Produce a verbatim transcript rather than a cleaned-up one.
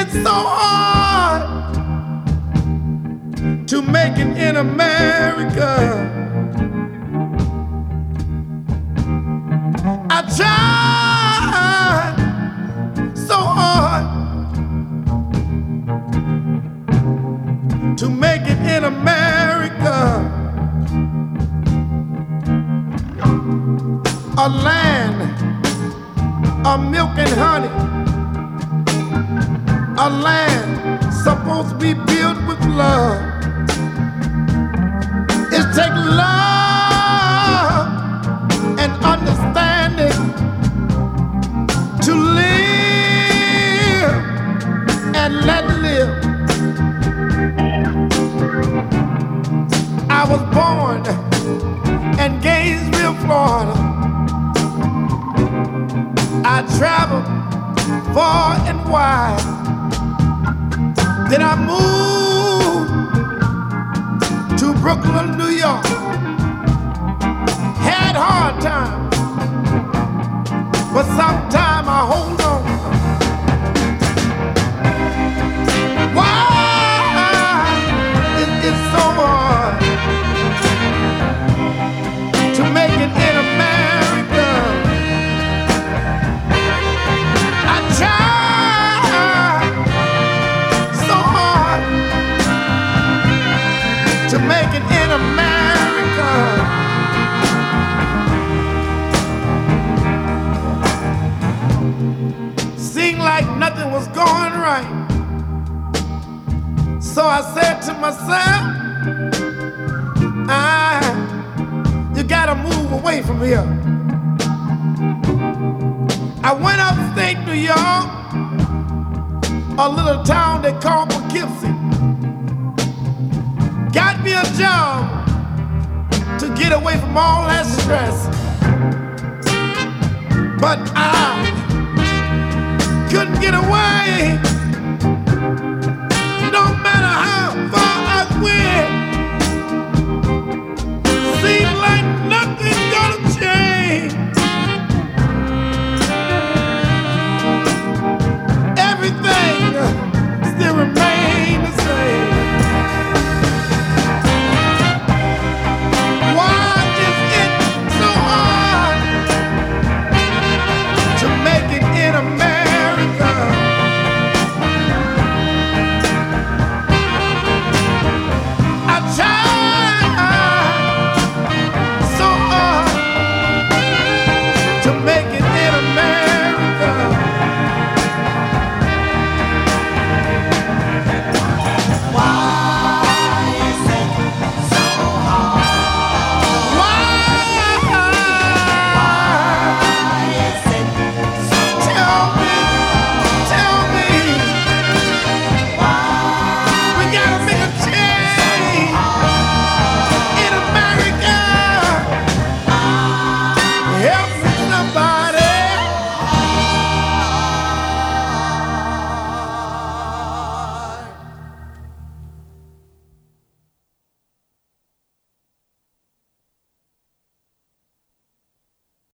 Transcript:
It's so hard to make it in America. I tried so hard to make it in America, a land of milk and honey, a land supposed to be built with love. It takes love and understanding to live and let live. I was born in Gainesville, Florida. I traveled far and wide. Then I moved to Brooklyn, New York. Had hard times, but sometime I hold on. Why is it so hard to make it in America? I tried so hard to make it in America. Seemed like nothing was going right. So I said to myself, ah, you gotta move away from here. I went upstate New York, a little town they call Poughkeepsie. Got me a job to get away from all that stress. But I couldn't get away